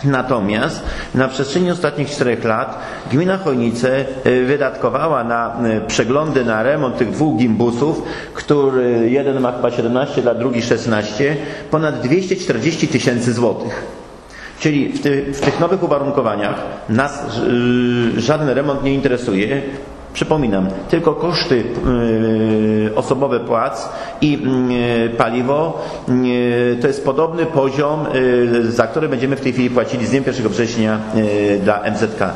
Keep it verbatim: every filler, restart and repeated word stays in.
Natomiast na przestrzeni ostatnich czterech lat gmina Chojnice wydatkowała na przeglądy, na remont tych dwóch gimbusów, który jeden ma chyba siedemnaście lat, drugi szesnaście, ponad dwieście czterdzieści tysięcy złotych. Czyli w, ty, w tych nowych uwarunkowaniach nas yy, żaden remont nie interesuje. Przypominam, tylko koszty yy, osobowe płac i yy, paliwo yy, to jest podobny poziom, yy, za który będziemy w tej chwili płacili z dniem pierwszego września yy, dla M Z K.